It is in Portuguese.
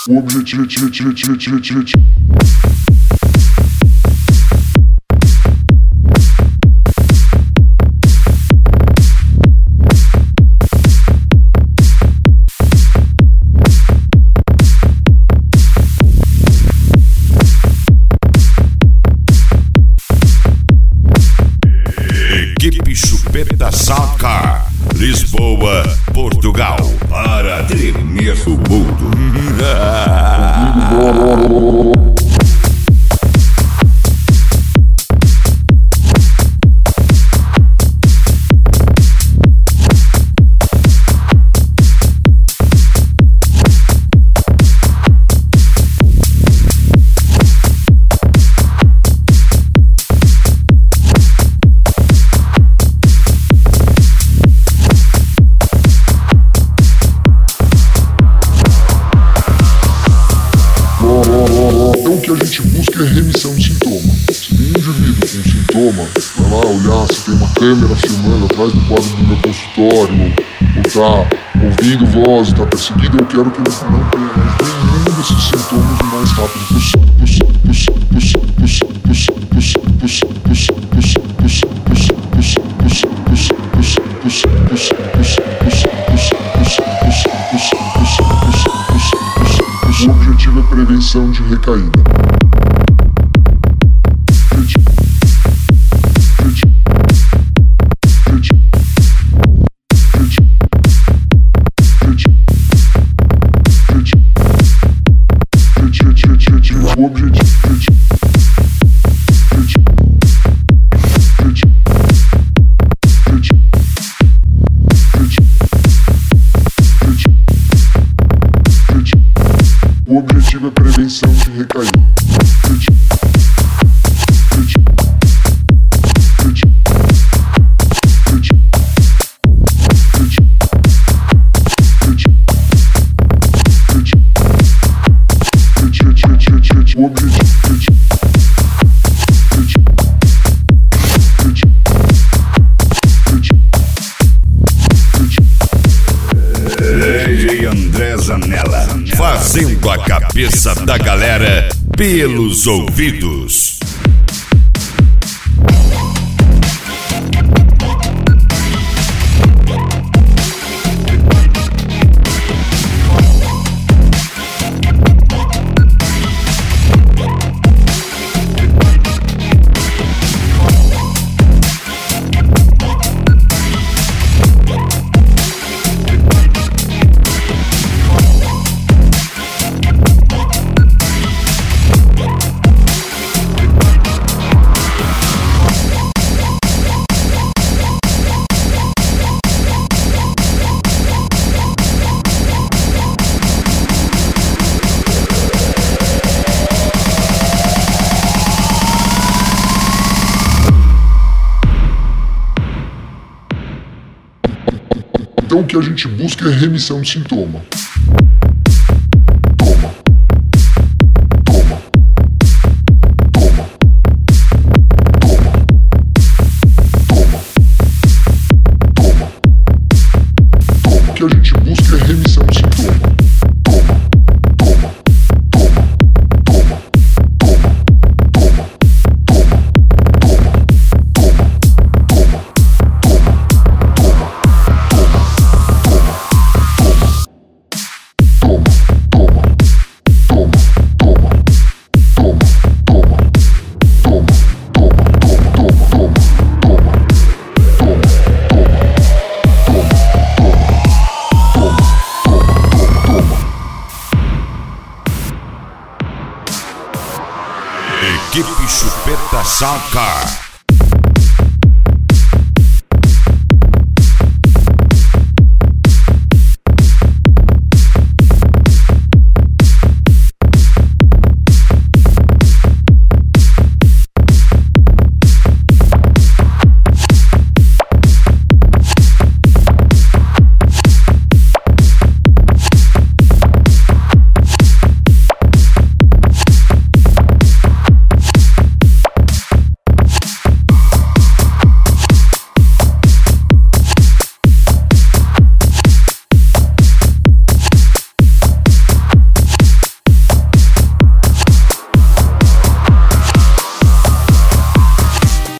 O objetivo. Equipe Chupeta Soundcar, Lisboa, Portugal, para tremer o mundo. Então o que a gente busca é remissão de sintoma. Se um indivíduo com sintoma vai lá olhar se tem uma câmera filmando atrás do quadro do meu consultório, ou tá ouvindo voz, tá perseguido, eu quero que ele não tenha mais nenhum desses sintomas o mais rápido possível. O objetivo é prevenção de recaída. O objetivo. O objetivo é prevenção de recaída. O objetivo. DJ André Zanella, fazendo a cabeça da galera pelos ouvidos. Então o que a gente busca é remissão de sintoma. O que a gente busca é remissão de sintoma. Equipe Chupeta Soundcar.